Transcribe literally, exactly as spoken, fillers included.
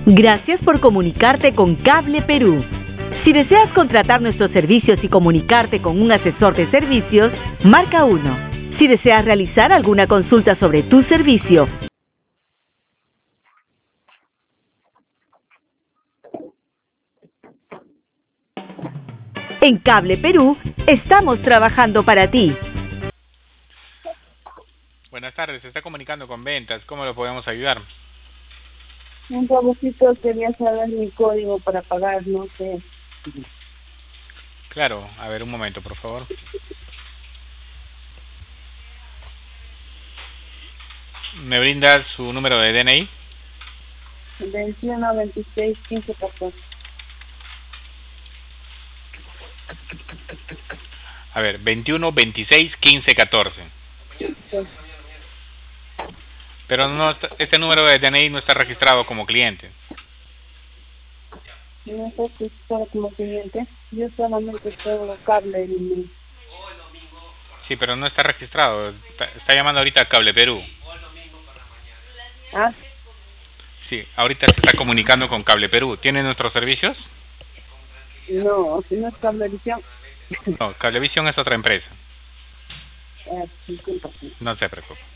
Gracias por comunicarte con Cable Perú. Si deseas contratar nuestros servicios y comunicarte con un asesor de servicios, marca uno. Si deseas realizar alguna consulta sobre tu servicio, en Cable Perú estamos trabajando para ti. Buenas tardes, se está comunicando con ventas. ¿Cómo lo podemos ayudar? Un favorcito, quería saber mi código para pagar, no sé. Claro, a ver, un momento, por favor. ¿Me brinda su número de D N I? veintiuno, veintiséis, quince, catorce. A ver, veintiuno, veintiséis, quince, catorce. Sí. Pero no está, este número de D N I no está registrado como cliente. No sé si está como cliente. Yo solamente tengo cable y... Sí, pero no está registrado. Está, está llamando ahorita a Cable Perú. ¿Ah? Sí, ahorita se está comunicando con Cable Perú. ¿Tiene nuestros servicios? No, si no es cablevisión. No, Cablevisión es otra empresa. Eh, disculpa. No se preocupe.